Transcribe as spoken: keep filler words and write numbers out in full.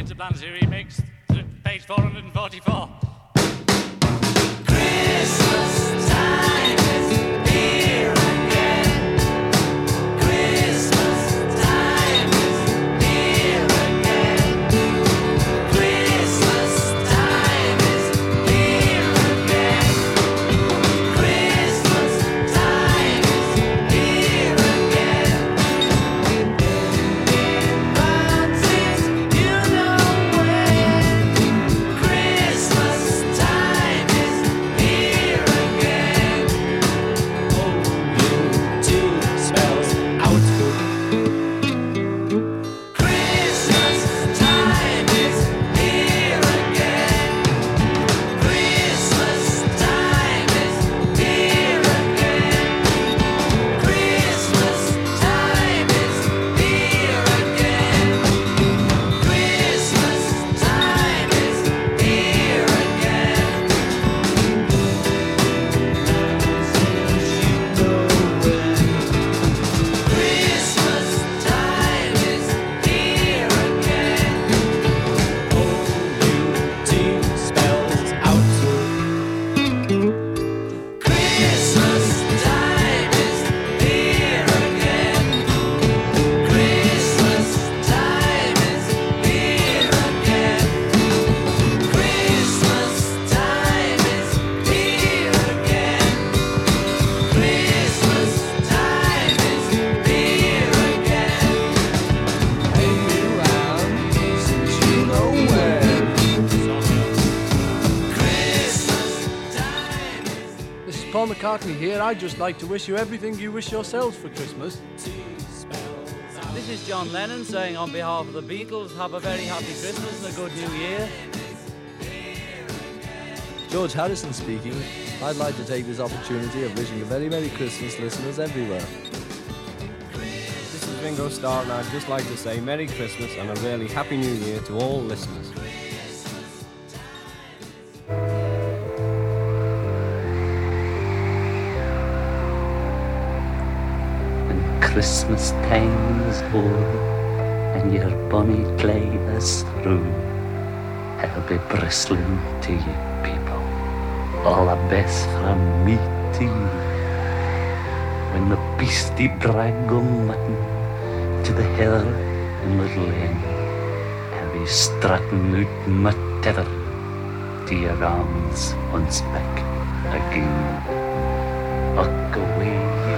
Peter Blanty remix, page four hundred forty-four. Christmas time is here again. Christmas time is here again. Christmas time is here again. Christmas time is here again. Blanty's, you know when. Christmas time is here again. Oh, you two spells out. Christmas time is here again. Christmas time is here again. Christmas time is here again. Christmas time is here again. Christmas time is here again. Oh, you two spells out. Christmas time is here again. Christmas time is here again. Christmas time is here again. Christmas time is here again. Hey, around, since you know when. Christmas time is This is Paul McCartney here. I'd just like to wish you everything you wish yourselves for Christmas. two spells out. This is John Lennon saying on behalf of the Beatles, have a very happy Christmas and a good new year. George Harrison speaking. I'd like to take this opportunity of wishing a very Merry Christmas, listeners everywhere. This is Ringo Starr, and I'd just like to say Merry Christmas and a really Happy New Year to all listeners. When Christmas time is o'er and your bonny clay is through, I'll be bristling to you people, all the best from me to you. When the beastie brag go mutton to the heather in Little Lane, I'll be strutting out my tether to your arms once back again. Uck away, you